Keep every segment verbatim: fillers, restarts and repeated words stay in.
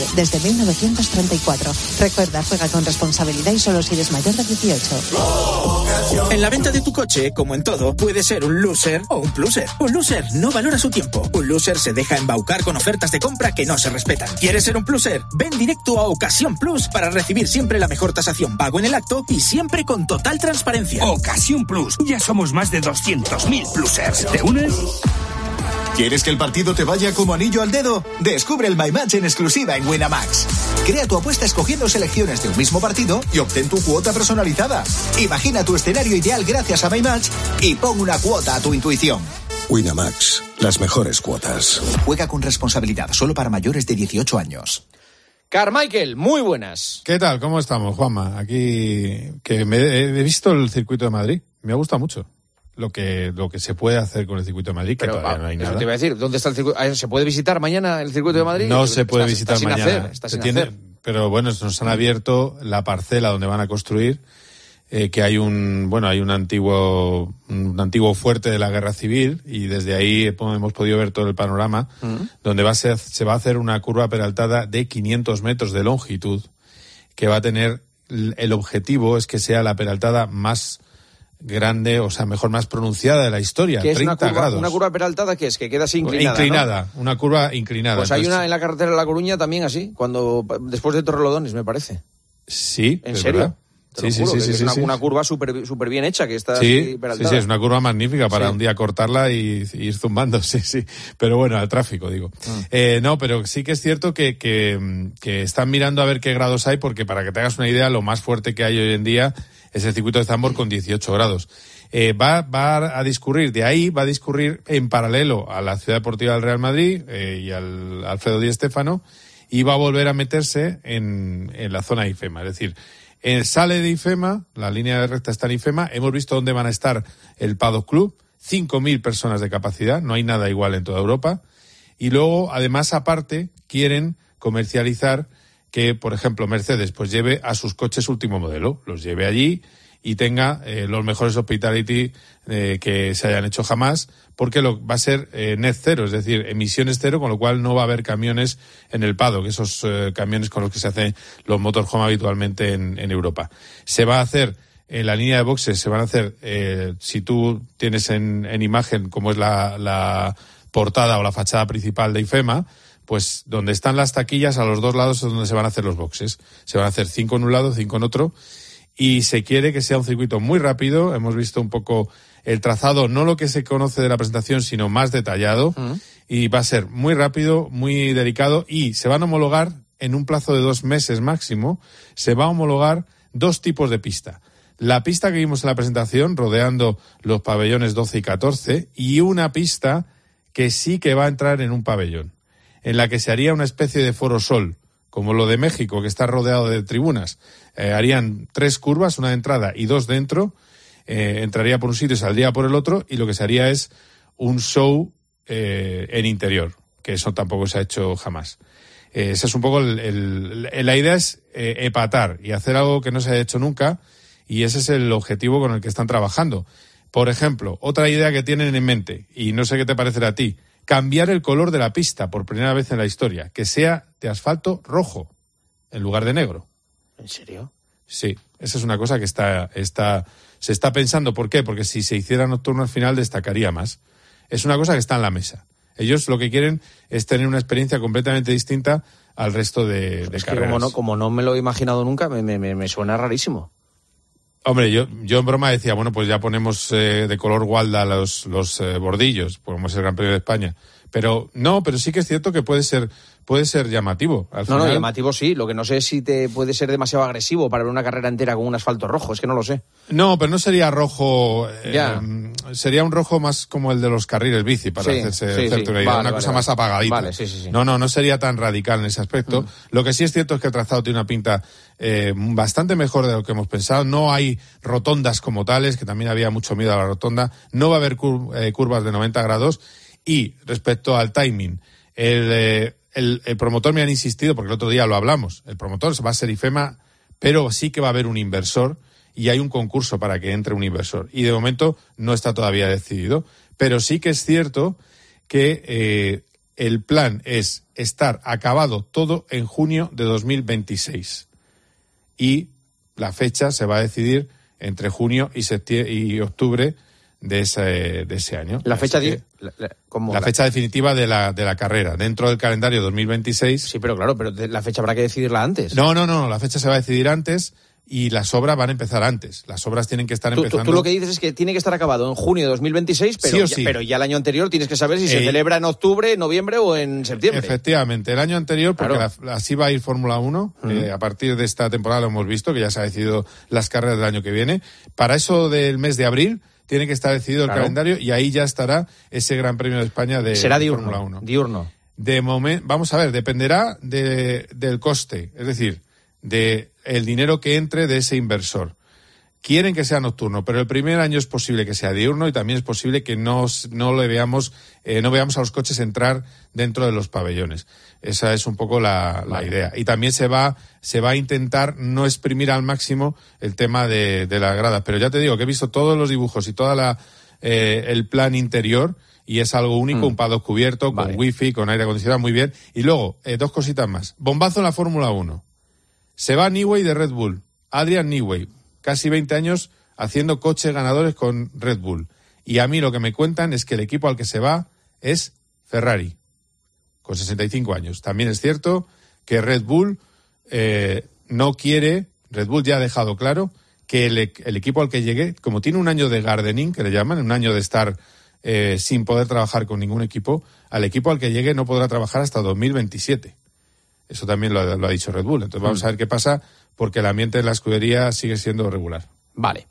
Desde mil novecientos treinta y cuatro. Recuerda, juega con responsabilidad y solo si eres mayor de dieciocho. En la venta de tu coche, como en todo, puede ser un loser o un pluser. Un loser no valora su tiempo. Un loser se deja embaucar con ofertas de compra que no se respetan. ¿Quieres ser un pluser? Ven directo a Ocasión Plus para recibir siempre la mejor tasación pago en el acto y siempre con total transparencia. Ocasión Plus. Ya somos más de doscientos mil plusers. ¿Te unes? ¿Quieres que el partido te vaya como anillo al dedo? Descubre el My Match en exclusiva en Winamax. Crea tu apuesta escogiendo selecciones de un mismo partido y obtén tu cuota personalizada. Imagina tu escenario ideal gracias a My Match y pon una cuota a tu intuición. Winamax, las mejores cuotas. Juega con responsabilidad, solo para mayores de dieciocho años. Carmichael, muy buenas. ¿Qué tal? ¿Cómo estamos, Juanma? Aquí que me he visto el circuito de Madrid. Me ha gustado mucho. Lo que lo que se puede hacer con el circuito de Madrid, que Pero, todavía ah, no hay eso nada. te iba a decir, ¿dónde está el circuito? ¿Se puede visitar mañana el circuito de Madrid? No se puede está, visitar está mañana. Sin hacer, está se sin tiene, hacer. Pero bueno, nos han abierto la parcela donde van a construir, eh, que hay un bueno hay un antiguo un antiguo fuerte de la Guerra Civil y desde ahí hemos podido ver todo el panorama, uh-huh. donde va a ser, se va a hacer una curva peraltada de quinientos metros de longitud, que va a tener el objetivo es que sea la peraltada más grande, o sea, mejor, más pronunciada de la historia, ¿Qué es treinta una curva, grados. ¿Una curva peraltada qué es? Que queda así inclinada, Inclinada, ¿no? Una curva inclinada. Pues entonces, hay una en la carretera de La Coruña también así, cuando después de Torrelodones, me parece. Sí, ¿En es serio? verdad. Te Sí, lo juro, sí, que sí, es sí, una, sí. una curva súper super bien hecha, que está Sí, así peraltada. sí, sí, es una curva magnífica para Sí. un día cortarla y, y ir zumbando, sí, sí. Pero bueno, al tráfico, digo. Mm. Eh, no, pero sí que es cierto que, que, que están mirando a ver qué grados hay, porque para que te hagas una idea, lo más fuerte que hay hoy en día es el circuito de Zandvoort con dieciocho grados. Eh, va, va a discurrir, de ahí va a discurrir en paralelo a la Ciudad Deportiva del Real Madrid eh, y al Alfredo Di Stéfano, y va a volver a meterse en, en la zona de IFEMA. Es decir, eh, sale de IFEMA, la línea de recta está en IFEMA, hemos visto dónde van a estar el Paddock Club, cinco mil personas de capacidad, no hay nada igual en toda Europa, y luego, además, aparte, quieren comercializar que, por ejemplo, Mercedes pues lleve a sus coches último modelo, los lleve allí y tenga eh, los mejores hospitality eh, que se hayan hecho jamás, porque lo, va a ser eh, net cero, es decir, emisiones cero, con lo cual no va a haber camiones en el paddock, esos eh, camiones con los que se hacen los motorhome habitualmente en, en Europa. Se va a hacer, en la línea de boxes, se van a hacer, eh, si tú tienes en, en imagen como es la, la portada o la fachada principal de IFEMA, pues donde están las taquillas, a los dos lados es donde se van a hacer los boxes. Se van a hacer cinco en un lado, cinco en otro, y se quiere que sea un circuito muy rápido. Hemos visto un poco el trazado, no lo que se conoce de la presentación, sino más detallado, uh-huh. y va a ser muy rápido, muy delicado, y se van a homologar en un plazo de dos meses máximo, se va a homologar dos tipos de pista. La pista que vimos en la presentación, rodeando los pabellones doce y catorce, y una pista que sí que va a entrar en un pabellón, en la que se haría una especie de foro sol, como lo de México, que está rodeado de tribunas. Eh, harían tres curvas, una de entrada y dos dentro, eh, entraría por un sitio y saldría por el otro, y lo que se haría es un show eh, en interior, que eso tampoco se ha hecho jamás. Eh, esa es un poco el, el, el, la idea es eh, epatar y hacer algo que no se haya hecho nunca, y ese es el objetivo con el que están trabajando. Por ejemplo, otra idea que tienen en mente, y no sé qué te parecerá a ti, cambiar el color de la pista por primera vez en la historia, que sea de asfalto rojo en lugar de negro. ¿En serio? Sí, esa es una cosa que está, está, se está pensando. ¿Por qué? Porque si se hiciera nocturno al final destacaría más. Es una cosa que está en la mesa. Ellos lo que quieren es tener una experiencia completamente distinta al resto de, de es carreras. Que como no, como no me lo he imaginado nunca, me, me, me suena rarísimo. Hombre, yo, yo en broma decía, bueno, pues ya ponemos eh, de color gualda los, los eh, bordillos, ponemos el Gran Premio de España. Pero no, pero sí que es cierto que puede ser, puede ser llamativo. Al no, final... no, llamativo sí. Lo que no sé es si te puede ser demasiado agresivo para ver una carrera entera con un asfalto rojo. Es que no lo sé. No, pero no sería rojo. Ya. Eh, sería un rojo más como el de los carriles bici, para sí, hacerse, sí, hacerte sí. una idea. Vale, una vale, cosa vale. más apagadita. Vale, sí, sí, sí. No, no, no sería tan radical en ese aspecto. Mm. Lo que sí es cierto es que el trazado tiene una pinta eh, bastante mejor de lo que hemos pensado. No hay rotondas como tales, que también había mucho miedo a la rotonda. No va a haber cur- eh, curvas de noventa grados. Y respecto al timing, el, eh, el, el promotor me han insistido, porque el otro día lo hablamos, el promotor va a ser IFEMA, pero sí que va a haber un inversor y hay un concurso para que entre un inversor. Y de momento no está todavía decidido, pero sí que es cierto que eh, el plan es estar acabado todo en junio de dos mil veintiséis. Y la fecha se va a decidir entre junio y septiembre y octubre de ese, de ese año. La fecha Así di- que, la, la- ¿cómo? la La- fecha definitiva de la, de la carrera, dentro del calendario dos mil veintiséis. Sí, pero claro, pero de- la fecha habrá que decidirla antes. No, no, no, la fecha se va a decidir antes y las obras van a empezar antes. Las obras tienen que estar Tú, tú- empezando. tú lo que dices es que tiene que estar acabado en junio de dos mil veintiséis, pero, Sí o ya, sí. pero ya el año anterior tienes que saber si se Eh, celebra en octubre, noviembre o en septiembre. Efectivamente, el año anterior, porque Claro. la- así va a ir Fórmula uno, Ujú. eh, a partir de esta temporada lo hemos visto, que ya se ha decidido las carreras del año que viene. Para eso del mes de abril tiene que estar decidido Claro. el calendario y ahí ya estará ese Gran Premio de España de Será de diurno. Fórmula uno. Diurno. De momento, vamos a ver, dependerá de, del coste, es decir, de el dinero que entre de ese inversor. Quieren que sea nocturno, pero el primer año es posible que sea diurno y también es posible que no, no le veamos, eh, no veamos a los coches entrar dentro de los pabellones. Esa es un poco la, la Vale. idea. Y también se va, se va a intentar no exprimir al máximo el tema de, de las gradas. Pero ya te digo que he visto todos los dibujos y toda la, eh, el plan interior y es algo único, Mm. un paddock cubierto, Vale. con wifi, con aire acondicionado, muy bien. Y luego, eh, dos cositas más. Bombazo en la Fórmula uno. Se va Newey de Red Bull. Adrian Newey, casi veinte años haciendo coches ganadores con Red Bull. Y a mí lo que me cuentan es que el equipo al que se va es Ferrari, con sesenta y cinco años. También es cierto que Red Bull eh, no quiere, Red Bull ya ha dejado claro que el, e- el equipo al que llegue, como tiene un año de gardening, que le llaman, un año de estar eh, sin poder trabajar con ningún equipo, al equipo al que llegue no podrá trabajar hasta dos mil veintisiete. Eso también lo, ha- lo ha dicho Red Bull. Entonces vamos Mm. a ver qué pasa, porque el ambiente en la escudería sigue siendo regular. Vale.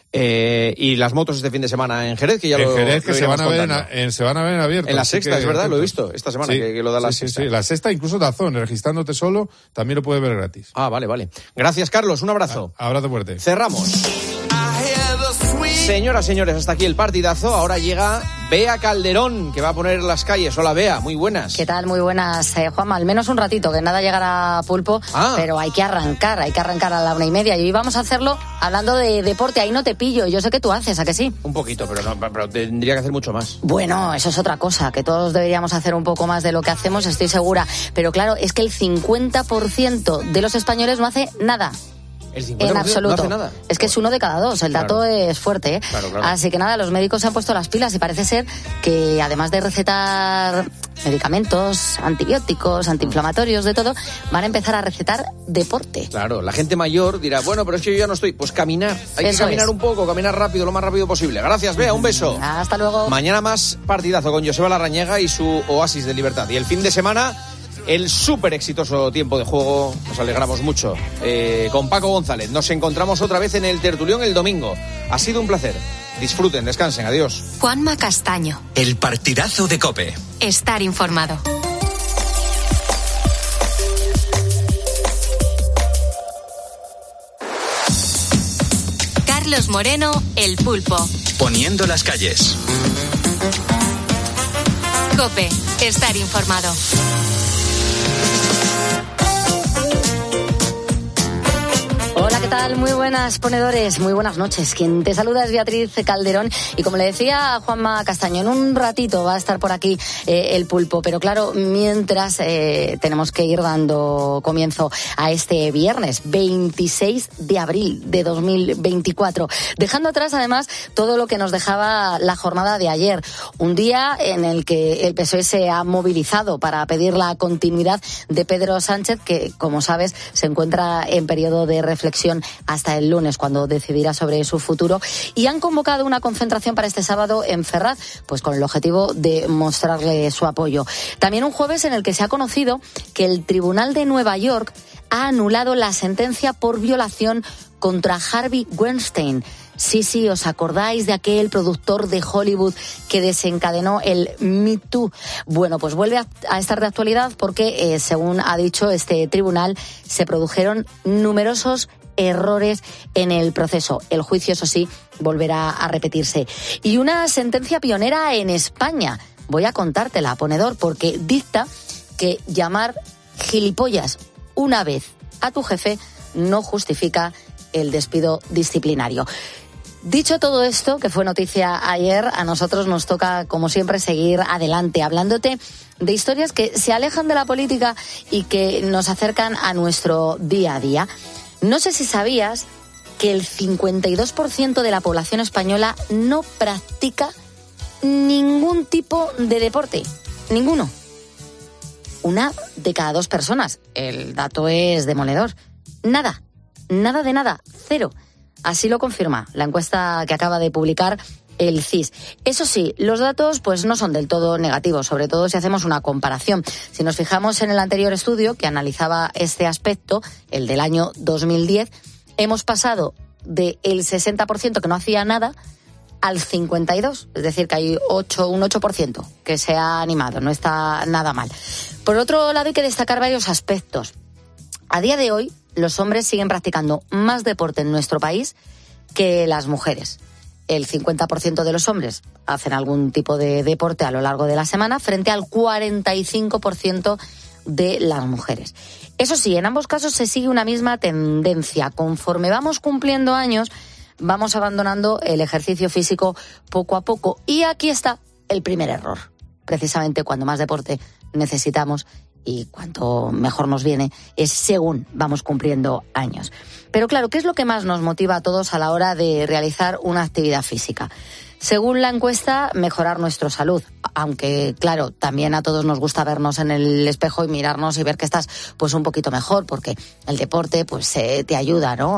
Eh, y las motos este fin de semana en Jerez, que ya en lo Jerez, que lo se van, iremos a ver en, contando. a- en- se van a ver en abierto. En la así Sexta, que es verdad, lo he atentos. visto esta semana, Sí, que, que lo da la sí, sí, Sexta. sí. La Sexta, incluso Dazón, registrándote solo, también lo puedes ver gratis. Ah, vale, vale. Gracias, Carlos, un abrazo. Abrazo fuerte. Cerramos. Señoras, señores, hasta aquí el partidazo. Ahora llega Bea Calderón, que va a poner las calles. Hola, Bea, muy buenas. ¿Qué tal? Muy buenas, eh, Juanma. Al menos un ratito, que nada llegará a Pulpo, Ah. pero hay que arrancar, hay que arrancar a la una y media. Y hoy vamos a hacerlo hablando de deporte. Ahí no te pillo, yo sé que tú haces, ¿a que sí? Un poquito, pero, no, pero tendría que hacer mucho más. Bueno, eso es otra cosa, que todos deberíamos hacer un poco más de lo que hacemos, estoy segura. Pero claro, es que el cincuenta por ciento de los españoles no hace nada. El cincuenta En por ciento absoluto. no hace nada. Es que es uno de cada dos. El dato Claro. es fuerte, ¿eh? Claro, claro. Así que nada, los médicos se han puesto las pilas y parece ser que además de recetar medicamentos, antibióticos, antiinflamatorios, de todo, van a empezar a recetar deporte. Claro, la gente mayor dirá, bueno, pero es que yo ya no estoy. Pues caminar. Hay que Eso caminar es. un poco, caminar rápido, lo más rápido posible. Gracias, Bea, un beso. Hasta luego. Mañana más partidazo con Joseba Larrañaga y su Oasis de Libertad. Y el fin de semana, el súper exitoso tiempo de juego. Nos alegramos mucho. Eh, con Paco González. Nos encontramos otra vez en el Tertulión el domingo. Ha sido un placer. Disfruten, descansen. Adiós. Juanma Castaño. El partidazo de COPE. Estar informado. Carlos Moreno, El Pulpo. Poniendo las calles. COPE. Estar informado. Hola, ¿qué tal? Muy buenas ponedores, muy buenas noches. Quien te saluda es Beatriz Calderón y como le decía a Juanma Castaño, en un ratito va a estar por aquí eh, el Pulpo, pero claro, mientras eh, tenemos que ir dando comienzo a este viernes veintiséis de abril de dos mil veinticuatro, dejando atrás además todo lo que nos dejaba la jornada de ayer, un día en el que el P S O E se ha movilizado para pedir la continuidad de Pedro Sánchez, que como sabes se encuentra en periodo de reflexión hasta el lunes, cuando decidirá sobre su futuro, y han convocado una concentración para este sábado en Ferraz, pues con el objetivo de mostrarle su apoyo. También un jueves en el que se ha conocido que el Tribunal de Nueva York ha anulado la sentencia por violación contra Harvey Weinstein. Sí, sí, ¿os acordáis de aquel productor de Hollywood que desencadenó el Me Too? Bueno, pues vuelve a, a estar de actualidad porque, eh, según ha dicho este tribunal, se produjeron numerosos errores en el proceso. El juicio, eso sí, volverá a repetirse. Y una sentencia pionera en España. Voy a contártela, ponedor, porque dicta que llamar gilipollas una vez a tu jefe no justifica el despido disciplinario. Dicho todo esto, que fue noticia ayer, a nosotros nos toca, como siempre, seguir adelante, hablándote de historias que se alejan de la política y que nos acercan a nuestro día a día. No sé si sabías que el cincuenta y dos por ciento de la población española no practica ningún tipo de deporte. Ninguno. Una de cada dos personas. El dato es demoledor. Nada. Nada de nada. Cero. Así lo confirma la encuesta que acaba de publicar el C I S. Eso sí, los datos pues no son del todo negativos, sobre todo si hacemos una comparación. Si nos fijamos en el anterior estudio que analizaba este aspecto, el del año dos mil diez, hemos pasado del sesenta por ciento que no hacía nada al cincuenta y dos por ciento. Es decir, que hay ocho, un ocho por ciento que se ha animado, no está nada mal. Por otro lado, hay que destacar varios aspectos. A día de hoy, los hombres siguen practicando más deporte en nuestro país que las mujeres. El cincuenta por ciento de los hombres hacen algún tipo de deporte a lo largo de la semana frente al cuarenta y cinco por ciento de las mujeres. Eso sí, en ambos casos se sigue una misma tendencia. Conforme vamos cumpliendo años, vamos abandonando el ejercicio físico poco a poco. Y aquí está el primer error. Precisamente cuando más deporte necesitamos y cuanto mejor nos viene es según vamos cumpliendo años. Pero claro, ¿qué es lo que más nos motiva a todos a la hora de realizar una actividad física? Según la encuesta, mejorar nuestra salud. Aunque, claro, también a todos nos gusta vernos en el espejo y mirarnos y ver que estás pues un poquito mejor, porque el deporte pues eh, te ayuda, ¿no?,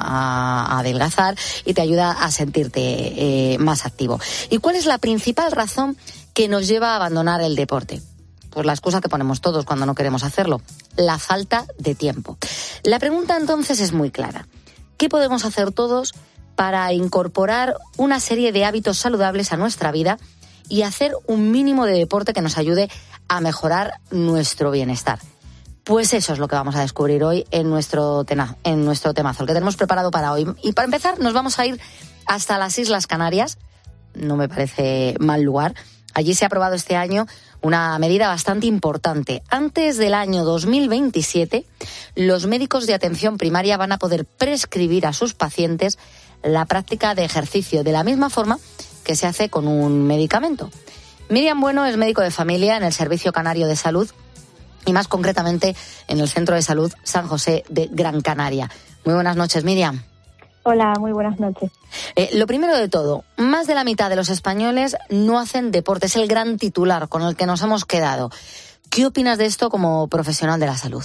a, a adelgazar y te ayuda a sentirte eh, más activo. ¿Y cuál es la principal razón que nos lleva a abandonar el deporte? Pues la excusa que ponemos todos cuando no queremos hacerlo, la falta de tiempo. La pregunta entonces es muy clara. ¿Qué podemos hacer todos para incorporar una serie de hábitos saludables a nuestra vida y hacer un mínimo de deporte que nos ayude a mejorar nuestro bienestar? Pues eso es lo que vamos a descubrir hoy en nuestro, tena, en nuestro temazo, el que tenemos preparado para hoy. Y para empezar nos vamos a ir hasta las Islas Canarias. No me parece mal lugar. Allí se ha aprobado este año una medida bastante importante. Antes del año dos mil veintisiete, los médicos de atención primaria van a poder prescribir a sus pacientes la práctica de ejercicio de la misma forma que se hace con un medicamento. Miriam Bueno es médico de familia en el Servicio Canario de Salud y más concretamente en el Centro de Salud San José de Gran Canaria. Muy buenas noches, Miriam. Hola, muy buenas noches. Eh, lo primero de todo, más de la mitad de los españoles no hacen deporte. Es el gran titular con el que nos hemos quedado. ¿Qué opinas de esto como profesional de la salud?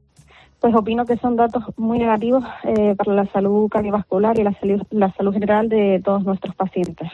Pues opino que son datos muy negativos eh, para la salud cardiovascular y la salud, la salud general de todos nuestros pacientes.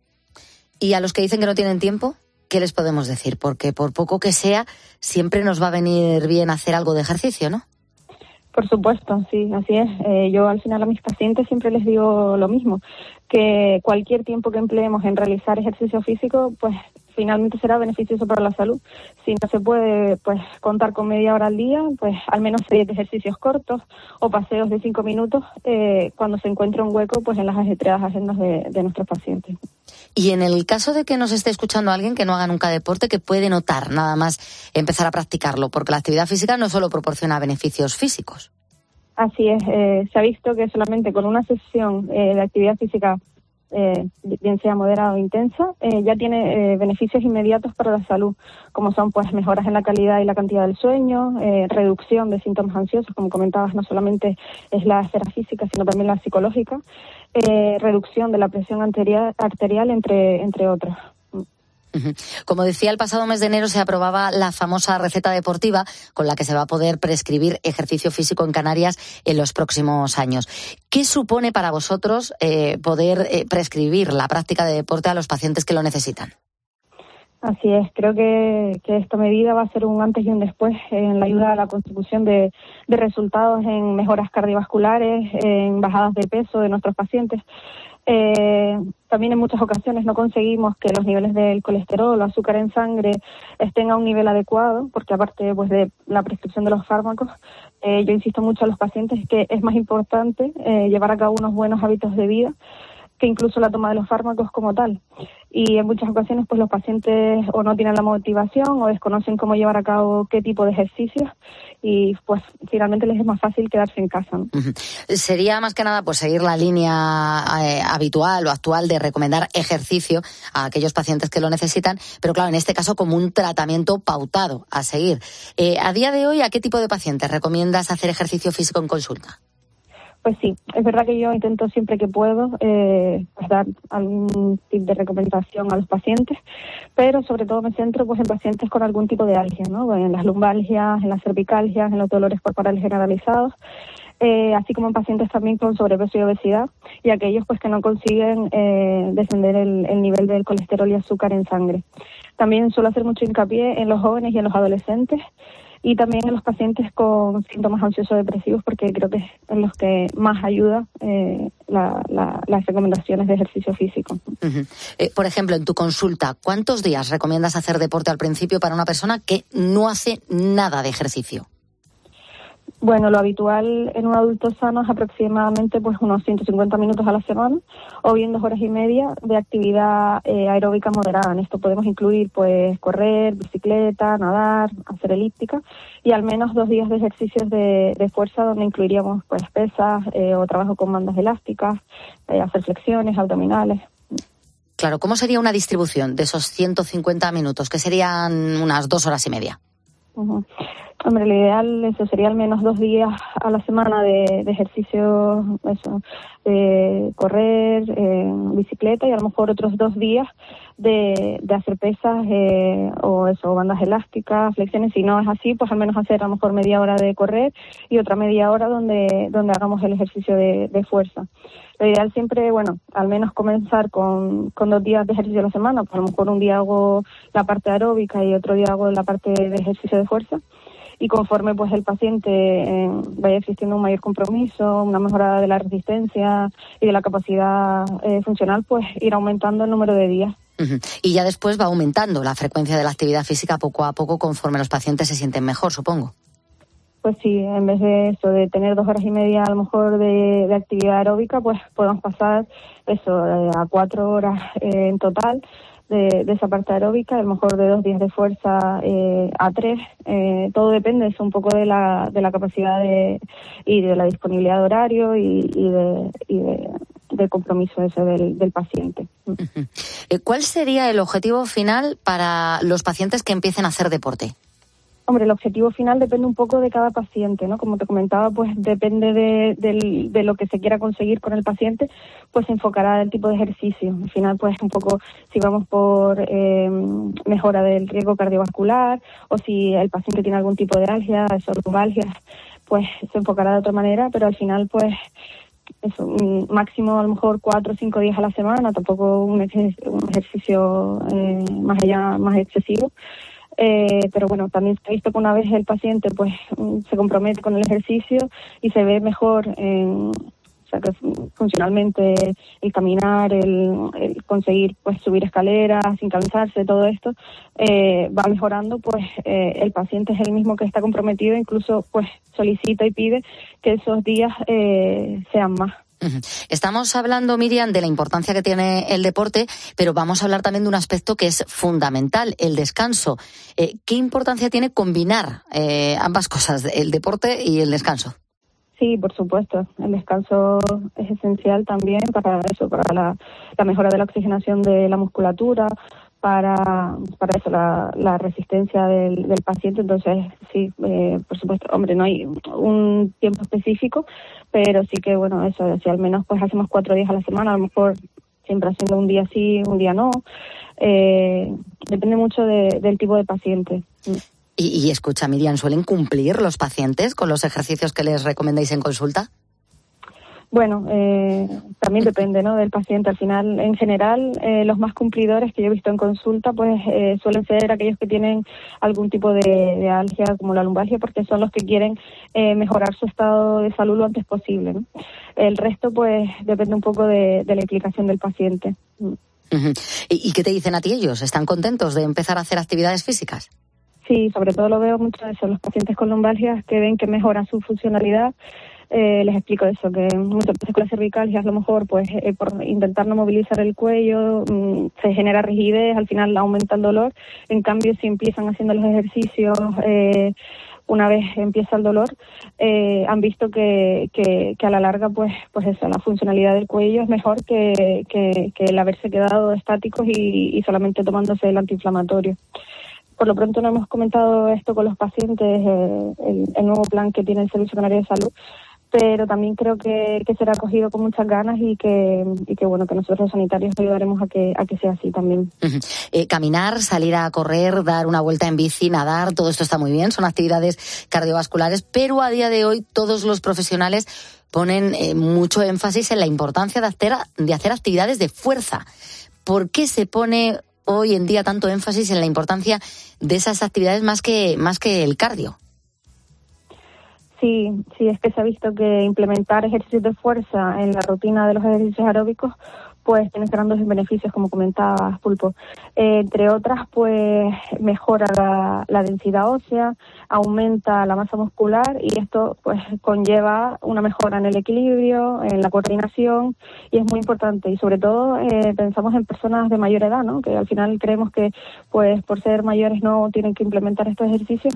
¿Y a los que dicen que no tienen tiempo? ¿Qué les podemos decir? Porque por poco que sea, siempre nos va a venir bien hacer algo de ejercicio, ¿no? Por supuesto, sí, así es. Eh, yo al final a mis pacientes siempre les digo lo mismo, que cualquier tiempo que empleemos en realizar ejercicio físico, pues finalmente será beneficioso para la salud. Si no se puede pues contar con media hora al día, pues al menos series de ejercicios cortos o paseos de cinco minutos eh, cuando se encuentre un hueco pues en las ajetreadas agendas de, de nuestros pacientes. Y en el caso de que nos esté escuchando alguien que no haga nunca deporte, ¿qué puede notar nada más empezar a practicarlo? Porque la actividad física no solo proporciona beneficios físicos. Así es, eh, se ha visto que solamente con una sesión eh, de actividad física, eh, bien sea moderada o intensa, eh, ya tiene eh, beneficios inmediatos para la salud, como son pues mejoras en la calidad y la cantidad del sueño, eh, reducción de síntomas ansiosos, como comentabas, no solamente es la esfera física, sino también la psicológica, eh, reducción de la presión arterial, arterial entre, entre otros. Como decía, el pasado mes de enero se aprobaba la famosa receta deportiva con la que se va a poder prescribir ejercicio físico en Canarias en los próximos años. ¿Qué supone para vosotros eh, poder eh, prescribir la práctica de deporte a los pacientes que lo necesitan? Así es, creo que, que esta medida va a ser un antes y un después en la ayuda a la consecución de, de resultados en mejoras cardiovasculares, en bajadas de peso de nuestros pacientes. Eh, también en muchas ocasiones no conseguimos que los niveles del colesterol o azúcar en sangre estén a un nivel adecuado, porque aparte pues de la prescripción de los fármacos, eh, yo insisto mucho a los pacientes que es más importante eh, llevar a cabo unos buenos hábitos de vida que incluso la toma de los fármacos como tal. Y en muchas ocasiones pues los pacientes o no tienen la motivación o desconocen cómo llevar a cabo qué tipo de ejercicios y pues finalmente les es más fácil quedarse en casa, ¿no? Uh-huh. Sería más que nada pues seguir la línea eh, habitual o actual de recomendar ejercicio a aquellos pacientes que lo necesitan, pero claro, en este caso como un tratamiento pautado a seguir. Eh, a día de hoy, ¿a qué tipo de pacientes recomiendas hacer ejercicio físico en consulta? Pues sí, es verdad que yo intento siempre que puedo eh, pues dar algún tipo de recomendación a los pacientes, pero sobre todo me centro pues en pacientes con algún tipo de algia, ¿no? En las lumbalgias, en las cervicalgias, en los dolores corporales generalizados, eh, así como en pacientes también con sobrepeso y obesidad y aquellos pues que no consiguen eh, descender el, el nivel del colesterol y azúcar en sangre. También suelo hacer mucho hincapié en los jóvenes y en los adolescentes, y también en los pacientes con síntomas ansioso-depresivos, porque creo que es en los que más ayuda eh, la, la, las recomendaciones de ejercicio físico. Uh-huh. Eh, por ejemplo, en tu consulta, ¿cuántos días recomiendas hacer deporte al principio para una persona que no hace nada de ejercicio? Bueno, lo habitual en un adulto sano es aproximadamente pues unos ciento cincuenta minutos a la semana o bien dos horas y media de actividad eh, aeróbica moderada. En esto podemos incluir pues correr, bicicleta, nadar, hacer elíptica y al menos dos días de ejercicios de, de fuerza donde incluiríamos pues pesas eh, o trabajo con bandas elásticas, eh, hacer flexiones, abdominales. Claro, ¿cómo sería una distribución de esos ciento cincuenta minutos, que serían unas dos horas y media? Uh-huh. Hombre, lo ideal eso sería al menos dos días a la semana de, de ejercicio, eso, de correr, eh, bicicleta y a lo mejor otros dos días de, de hacer pesas eh, o eso, bandas elásticas, flexiones. Si no es así, pues al menos hacer a lo mejor media hora de correr y otra media hora donde, donde hagamos el ejercicio de, de fuerza. Lo ideal siempre, bueno, al menos comenzar con, con dos días de ejercicio a la semana, pues a lo mejor un día hago la parte aeróbica y otro día hago la parte de ejercicio de fuerza. Y conforme pues el paciente eh, vaya existiendo un mayor compromiso, una mejora de la resistencia y de la capacidad eh, funcional, pues ir aumentando el número de días. Uh-huh. Y ya después va aumentando la frecuencia de la actividad física poco a poco conforme los pacientes se sienten mejor, supongo. Pues sí, en vez de eso, de tener dos horas y media a lo mejor de, de actividad aeróbica, pues podemos pasar eso eh, a cuatro horas eh, en total. De, de esa parte aeróbica, a lo mejor de dos días de fuerza eh, a tres, eh, todo depende eso, un poco de la de la capacidad de, y de la disponibilidad de horario y, y de y de, de compromiso ese del, del paciente. Uh-huh. ¿Cuál sería el objetivo final para los pacientes que empiecen a hacer deporte? Hombre, el objetivo final depende un poco de cada paciente, ¿no? Como te comentaba, pues depende de, de, de lo que se quiera conseguir con el paciente, pues se enfocará el tipo de ejercicio. Al final, pues un poco si vamos por eh, mejora del riesgo cardiovascular o si el paciente tiene algún tipo de algia, lumbalgias, pues se enfocará de otra manera, pero al final, pues eso, máximo a lo mejor cuatro o cinco días a la semana, tampoco un ejercicio, un ejercicio eh, más allá, más excesivo. Eh, pero bueno, también se ha visto que una vez el paciente pues se compromete con el ejercicio y se ve mejor en, o sea, que funcionalmente el caminar, el, el conseguir pues subir escaleras sin cansarse, todo esto eh, va mejorando, pues eh, el paciente es el mismo que está comprometido, incluso pues solicita y pide que esos días eh, sean más. Estamos hablando, Miriam, de la importancia que tiene el deporte, pero vamos a hablar también de un aspecto que es fundamental, el descanso. Eh, ¿Qué importancia tiene combinar eh, ambas cosas, el deporte y el descanso? Sí, por supuesto. El descanso es esencial también para eso, para la, la mejora de la oxigenación de la musculatura, para para eso la, la resistencia del, del paciente. Entonces sí, eh, por supuesto, hombre, no hay un tiempo específico, pero sí que bueno, eso, si al menos pues hacemos cuatro días a la semana, a lo mejor siempre haciendo un día sí, un día no, eh, depende mucho de, del tipo de paciente. Y, y escucha, Miriam, ¿suelen cumplir los pacientes con los ejercicios que les recomendáis en consulta? Bueno, eh, también depende, ¿no?, del paciente. Al final, en general, eh, los más cumplidores que yo he visto en consulta, pues eh, suelen ser aquellos que tienen algún tipo de, de algia, como la lumbalgia, porque son los que quieren eh, mejorar su estado de salud lo antes posible, ¿no? El resto, pues, depende un poco de, de la implicación del paciente. Uh-huh. ¿Y, ¿Y qué te dicen a ti ellos? ¿Están contentos de empezar a hacer actividades físicas? Sí, sobre todo lo veo mucho eso, los pacientes con lumbalgias que ven que mejora su funcionalidad, eh, les explico eso, que muchas veces con la cervical, a lo mejor pues eh, por intentar no movilizar el cuello mmm, se genera rigidez, al final aumenta el dolor. En cambio, si empiezan haciendo los ejercicios eh, una vez empieza el dolor, eh, han visto que, que, que a la larga, pues pues eso, la funcionalidad del cuello es mejor que, que, que el haberse quedado estáticos y, y solamente tomándose el antiinflamatorio. Por lo pronto no hemos comentado esto con los pacientes, eh, el, el nuevo plan que tiene el Servicio Canario de Salud, pero también creo que, que será acogido con muchas ganas y que, y que bueno, que nosotros los sanitarios ayudaremos a que, a que sea así también. Uh-huh. Eh, caminar, salir a correr, dar una vuelta en bici, nadar, todo esto está muy bien, son actividades cardiovasculares, pero a día de hoy todos los profesionales ponen eh, mucho énfasis en la importancia de hacer, de hacer actividades de fuerza. ¿Por qué se pone hoy en día tanto énfasis en la importancia de esas actividades más que, más que el cardio? Sí, sí, es que se ha visto que implementar ejercicios de fuerza en la rutina de los ejercicios aeróbicos pues tiene grandes beneficios, como comentabas, Pulpo. Eh, entre otras, pues mejora la, la densidad ósea, aumenta la masa muscular y esto pues conlleva una mejora en el equilibrio, en la coordinación y es muy importante. Y sobre todo eh, pensamos en personas de mayor edad, ¿no? Que al final creemos que pues por ser mayores no tienen que implementar estos ejercicios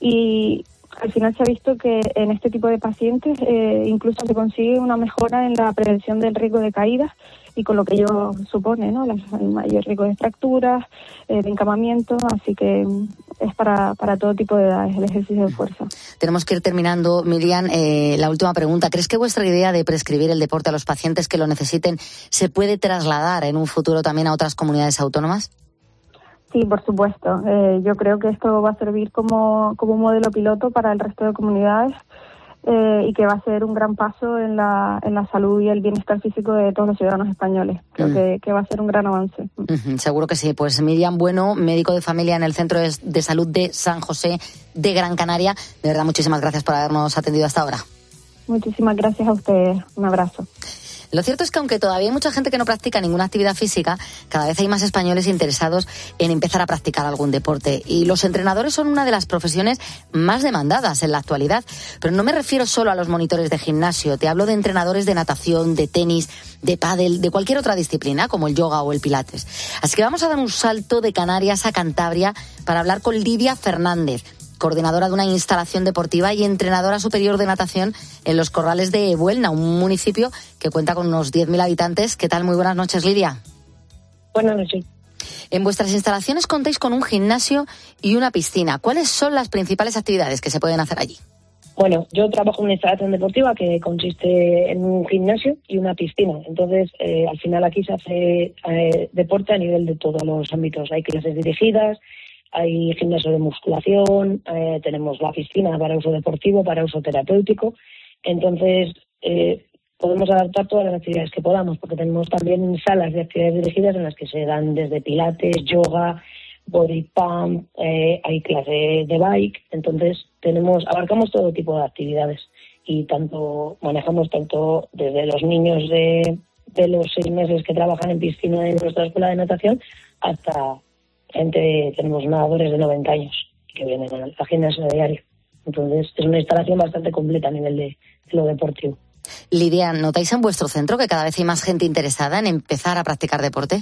y al final se ha visto que en este tipo de pacientes eh, incluso se consigue una mejora en la prevención del riesgo de caídas y con lo que ello supone, ¿no? El mayor riesgo de fracturas, eh, de encamamiento, así que es para, para todo tipo de edades el ejercicio de fuerza. Tenemos que ir terminando, Miriam. Eh, la última pregunta. ¿Crees que vuestra idea de prescribir el deporte a los pacientes que lo necesiten se puede trasladar en un futuro también a otras comunidades autónomas? Sí, por supuesto. Eh, yo creo que esto va a servir como, como un modelo piloto para el resto de comunidades eh, y que va a ser un gran paso en la, en la salud y el bienestar físico de todos los ciudadanos españoles. Creo mm. que, que va a ser un gran avance. Uh-huh, seguro que sí. Pues Miriam Bueno, médico de familia en el Centro de, de Salud de San José de Gran Canaria. De verdad, muchísimas gracias por habernos atendido hasta ahora. Muchísimas gracias a ustedes. Un abrazo. Lo cierto es que aunque todavía hay mucha gente que no practica ninguna actividad física, cada vez hay más españoles interesados en empezar a practicar algún deporte. Y los entrenadores son una de las profesiones más demandadas en la actualidad. Pero no me refiero solo a los monitores de gimnasio. Te hablo de entrenadores de natación, de tenis, de pádel, de cualquier otra disciplina, como el yoga o el pilates. Así que vamos a dar un salto de Canarias a Cantabria para hablar con Lidia Fernández, coordinadora de una instalación deportiva y entrenadora superior de natación en los Corrales de Buelna, un municipio que cuenta con unos diez mil habitantes. ¿Qué tal? Muy buenas noches, Lidia. Buenas noches. En vuestras instalaciones contáis con un gimnasio y una piscina. ¿Cuáles son las principales actividades que se pueden hacer allí? Bueno, yo trabajo en una instalación deportiva que consiste en un gimnasio y una piscina. Entonces, eh, al final aquí se hace eh, deporte a nivel de todos los ámbitos. Hay clases dirigidas, hay gimnasio de musculación, eh, tenemos la piscina para uso deportivo, para uso terapéutico. Entonces, eh, podemos adaptar todas las actividades que podamos, porque tenemos también salas de actividades dirigidas en las que se dan desde pilates, yoga, body pump, eh, hay clase de bike. Entonces, tenemos abarcamos todo tipo de actividades y tanto manejamos tanto desde los niños de, de los seis meses que trabajan en piscina en nuestra escuela de natación hasta gente, tenemos nadadores de noventa años que vienen a la gimnasia diario. Entonces es una instalación bastante completa a nivel de, de lo deportivo. Lidia, ¿notáis en vuestro centro que cada vez hay más gente interesada en empezar a practicar deporte?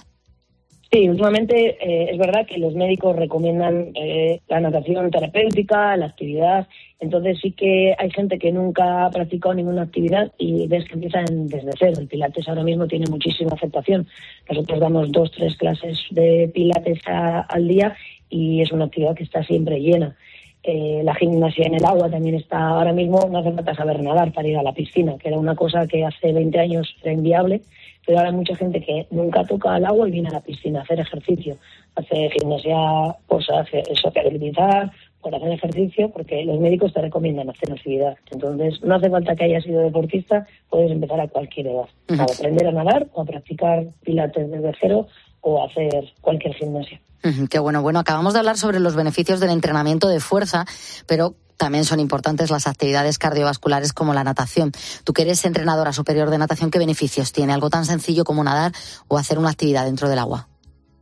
Sí, últimamente eh, es verdad que los médicos recomiendan eh, la natación terapéutica, la actividad. Entonces sí que hay gente que nunca ha practicado ninguna actividad y ves que empiezan desde cero. El pilates ahora mismo tiene muchísima aceptación. Nosotros damos dos, tres clases de pilates a, al día y es una actividad que está siempre llena. Eh, la gimnasia en el agua también está ahora mismo, no hace falta saber nadar para ir a la piscina, que era una cosa que hace veinte años era inviable, pero ahora hay mucha gente que nunca toca el agua y viene a la piscina a hacer ejercicio, hace gimnasia, pues hace sociabilizar, por hacer ejercicio, porque los médicos te recomiendan hacer actividad. Entonces no hace falta que hayas sido deportista, puedes empezar a cualquier edad, uh-huh. a aprender a nadar o a practicar pilates desde cero o a hacer cualquier gimnasia. Uh-huh, qué bueno. Bueno, acabamos de hablar sobre los beneficios del entrenamiento de fuerza, pero también son importantes las actividades cardiovasculares como la natación. Tú que eres entrenadora superior de natación, ¿qué beneficios tiene algo tan sencillo como nadar o hacer una actividad dentro del agua?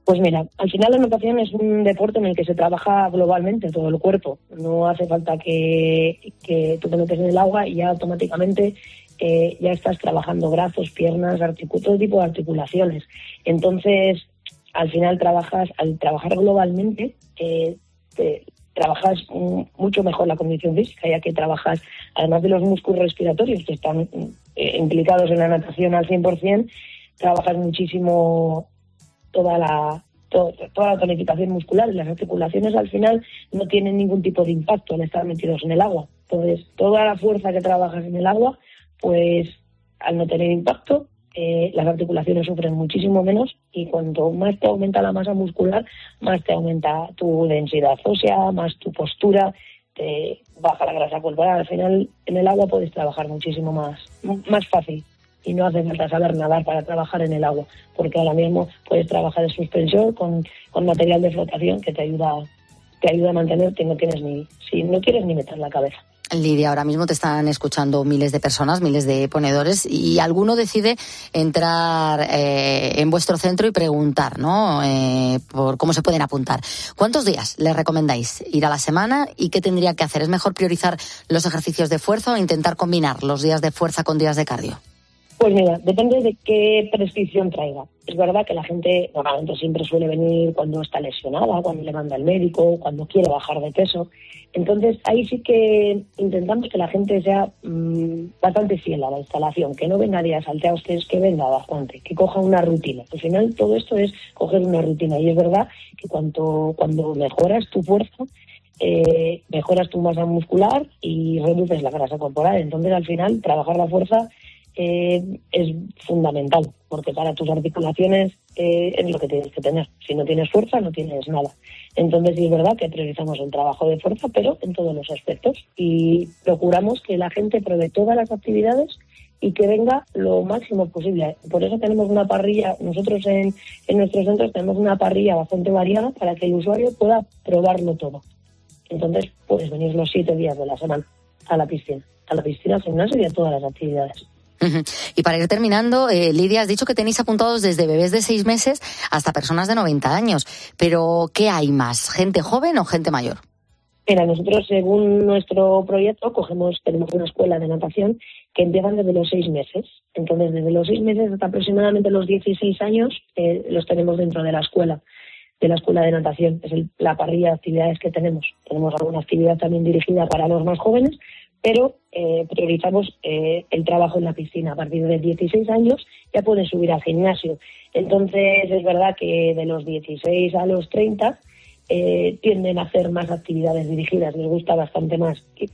Pues mira, al final la natación es un deporte en el que se trabaja globalmente todo el cuerpo. No hace falta que, que tú te metes en el agua y ya automáticamente eh, ya estás trabajando brazos, piernas, articu- todo tipo de articulaciones. Entonces, al final trabajas, al trabajar globalmente, eh, te, trabajas mm, mucho mejor la condición física, ya que trabajas, además de los músculos respiratorios que están eh, implicados en la natación al cien por ciento, trabajas muchísimo toda la to, toda la tonificación muscular, y las articulaciones al final no tienen ningún tipo de impacto al estar metidos en el agua. Entonces, toda la fuerza que trabajas en el agua, pues al no tener impacto, eh, las articulaciones sufren muchísimo menos, y cuanto más te aumenta la masa muscular, más te aumenta tu densidad ósea, más tu postura, te baja la grasa corporal. Al final, en el agua puedes trabajar muchísimo más, más fácil. Y no hace falta saber nadar para trabajar en el agua, porque ahora mismo puedes trabajar en suspensión con, con material de flotación que te ayuda, te ayuda a mantenerte, no tienes ni, si no quieres ni meter la cabeza. Lidia, ahora mismo te están escuchando miles de personas, miles de ponedores, y alguno decide entrar eh, en vuestro centro y preguntar, ¿no? Eh, por cómo se pueden apuntar. ¿Cuántos días les recomendáis ir a la semana y qué tendría que hacer? ¿Es mejor priorizar los ejercicios de fuerza o intentar combinar los días de fuerza con días de cardio? Pues mira, depende de qué prescripción traiga. Es verdad que la gente normalmente siempre suele venir cuando está lesionada, cuando le manda el médico, cuando quiere bajar de peso. Entonces ahí sí que intentamos que la gente sea mmm, bastante fiel a la instalación, que no venga días salteados, que es que venga bastante, que coja una rutina. Al final todo esto es coger una rutina, y es verdad que cuanto, cuando mejoras tu fuerza, eh, mejoras tu masa muscular y reduces la grasa corporal. Entonces al final trabajar la fuerza Eh, es fundamental, porque para tus articulaciones eh, es lo que tienes que tener. Si no tienes fuerza, no tienes nada. Entonces sí es verdad que priorizamos el trabajo de fuerza, pero en todos los aspectos, y procuramos que la gente pruebe todas las actividades y que venga lo máximo posible. Por eso tenemos una parrilla, nosotros en, en nuestros centros tenemos una parrilla bastante variada para que el usuario pueda probarlo todo. Entonces puedes venir los siete días de la semana a la piscina, a la piscina, al gimnasio y a todas las actividades. Y para ir terminando, eh, Lidia, has dicho que tenéis apuntados desde bebés de seis meses hasta personas de noventa años. Pero, ¿qué hay más? ¿Gente joven o gente mayor? Mira, nosotros, según nuestro proyecto, cogemos, tenemos una escuela de natación que empiezan desde los seis meses. Entonces, desde los seis meses hasta aproximadamente los dieciséis años, eh, los tenemos dentro de la escuela, de la escuela de natación. Es el, la parrilla de actividades que tenemos. Tenemos alguna actividad también dirigida para los más jóvenes, pero eh, priorizamos eh, el trabajo en la piscina. A partir de dieciséis años ya pueden subir al gimnasio. Entonces es verdad que de los dieciséis a los treinta eh, tienden a hacer más actividades dirigidas, les gusta bastante más. Y,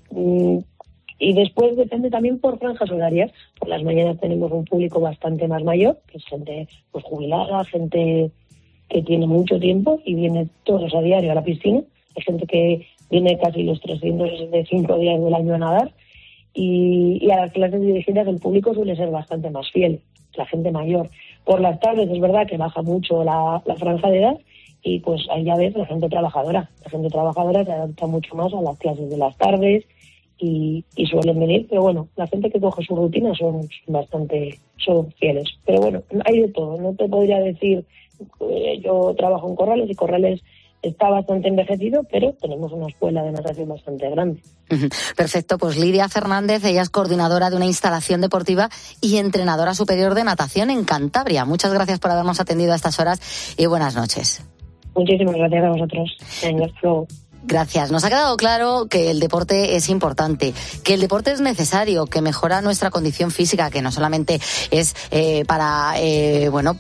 y después depende también por franjas horarias. Por las mañanas tenemos un público bastante más mayor, que es gente pues, jubilada, gente que tiene mucho tiempo y viene todos a diario a la piscina. Hay gente que viene casi los trescientos sesenta y cinco días del año a nadar, y, y a las clases dirigidas el público suele ser bastante más fiel, la gente mayor. Por las tardes es verdad que baja mucho la, la franja de edad, y pues ahí ya ves la gente trabajadora. La gente trabajadora se adapta mucho más a las clases de las tardes y, y suelen venir, pero bueno, la gente que coge su rutina son bastante son fieles. Pero bueno, hay de todo, no te podría decir, eh, yo trabajo en Corrales y Corrales está bastante envejecido, pero tenemos una escuela de natación bastante grande. Perfecto, pues Lidia Fernández, ella es coordinadora de una instalación deportiva y entrenadora superior de natación en Cantabria. Muchas gracias por habernos atendido a estas horas y buenas noches. Muchísimas gracias a vosotros. Venga, hasta luego. Gracias. Nos ha quedado claro que el deporte es importante, que el deporte es necesario, que mejora nuestra condición física, que no solamente es eh, para, eh, bueno...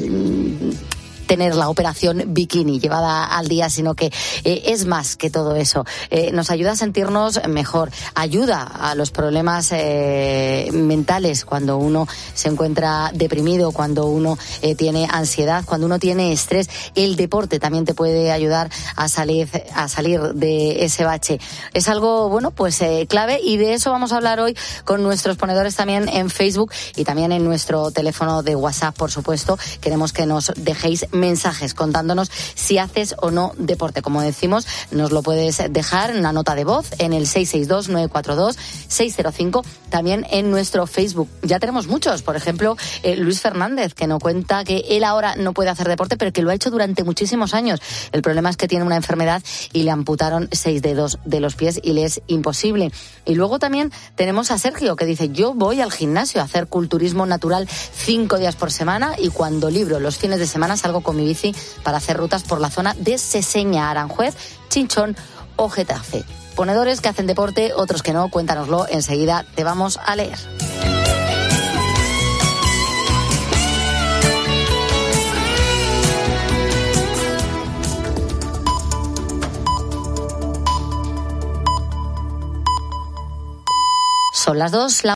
tener la operación bikini llevada al día, sino que eh, es más que todo eso. Eh, nos ayuda a sentirnos mejor, ayuda a los problemas eh, mentales cuando uno se encuentra deprimido, cuando uno eh, tiene ansiedad, cuando uno tiene estrés. El deporte también te puede ayudar a salir, a salir de ese bache. Es algo, bueno, pues eh, clave, y de eso vamos a hablar hoy con nuestros ponedores también en Facebook y también en nuestro teléfono de WhatsApp, por supuesto. Queremos que nos dejéis mensajes contándonos si haces o no deporte. Como decimos, nos lo puedes dejar en una nota de voz en el seis seis dos, nueve cuatro dos, seis cero cinco, también en nuestro Facebook. Ya tenemos muchos, por ejemplo, eh, Luis Fernández, que nos cuenta que él ahora no puede hacer deporte, pero que lo ha hecho durante muchísimos años. El problema es que tiene una enfermedad y le amputaron seis dedos de los pies y le es imposible. Y luego también tenemos a Sergio, que dice: yo voy al gimnasio a hacer culturismo natural cinco días por semana y cuando libro los fines de semana salgo con mi bici para hacer rutas por la zona de Seseña, Aranjuez, Chinchón o Getafe. Ponedores que hacen deporte, otros que no, cuéntanoslo, enseguida te vamos a leer. Son las dos. La